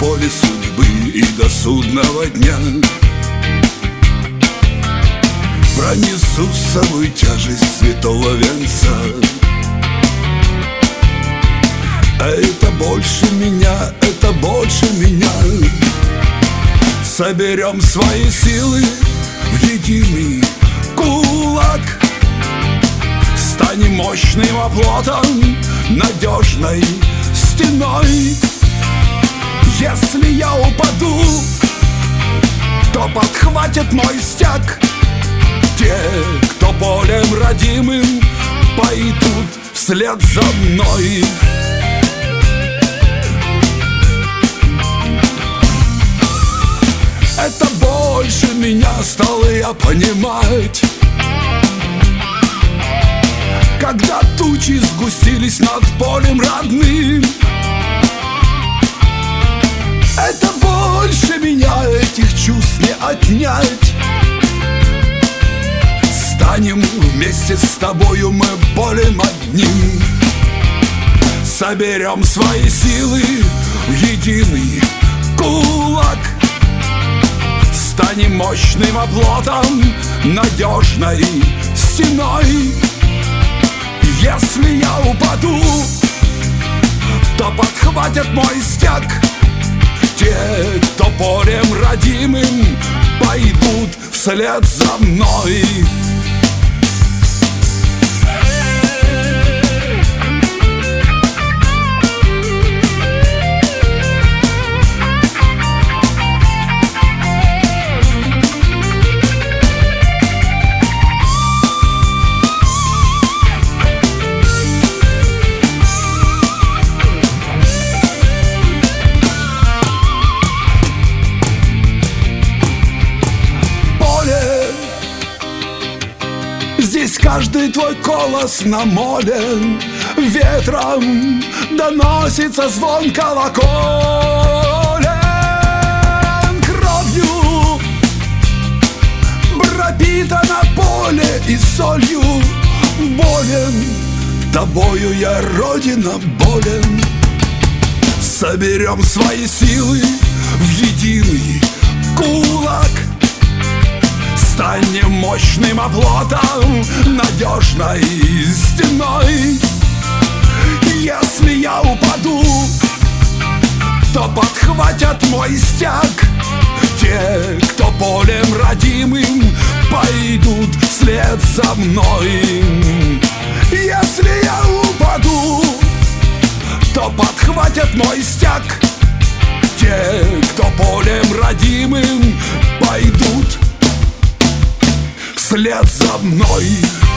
поле судьбы и до судного дня пронесу с собой тяжесть святого венца. А это больше меня, это больше меня. Соберем свои силы в единый кулак, станем мощным оплотом, надежной стеной. Если я упаду, то подхватит мой стяг те, кто полем родимым пойдут вслед за мной. Это больше меня, стал я понимать, когда тучи сгустились над полем родным. Это больше меня, этих чувств не отнять. Станем вместе с тобою мы полем одним. Соберем свои силы в единый кулак, станем мощным оплотом, надежной стеной. Если я упаду, то подхватят мой стяг те, кто полем родимым пойдут вслед за мной. Здесь каждый твой голос намолен, ветром доносится звон колоколен. Кровью пропитано поле и солью. Болен тобою я, Родина, болен. Соберем свои силы в единый кулак, станем мощным оплотом, надежной стеной. Если я упаду, то подхватят мой стяг те, кто полем родимым пойдут вслед за мной. Если я упаду, то подхватят мой стяг те, кто полем родимым пойдут вслед за мной.